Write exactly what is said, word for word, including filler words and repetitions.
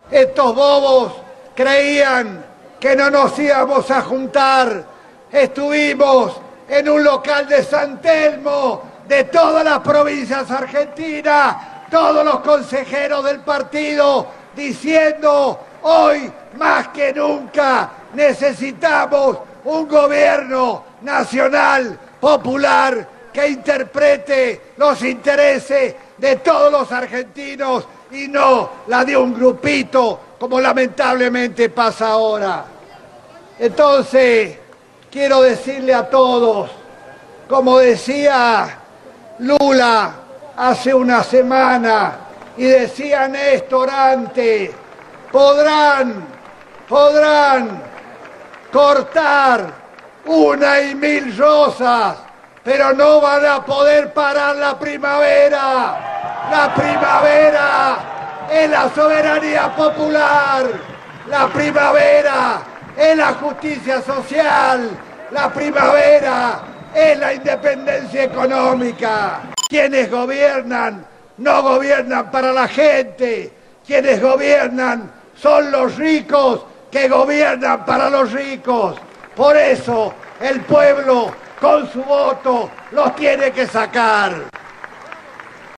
Estos bobos creían que no nos íbamos a juntar. Estuvimos en un local de San Telmo, de todas las provincias argentinas, todos los consejeros del partido, diciendo, hoy más que nunca necesitamos un gobierno nacional, popular, que interprete los intereses de todos los argentinos y no la de un grupito, como lamentablemente pasa ahora. Entonces, quiero decirle a todos, como decía Lula hace una semana, y decía Néstor antes, podrán, podrán cortar una y mil rosas, pero no van a poder parar la primavera. La primavera es la soberanía popular, la primavera es la justicia social, la primavera es la independencia económica. Quienes gobiernan no gobiernan para la gente, quienes gobiernan son los ricos que gobiernan para los ricos. Por eso el pueblo con su voto los tiene que sacar.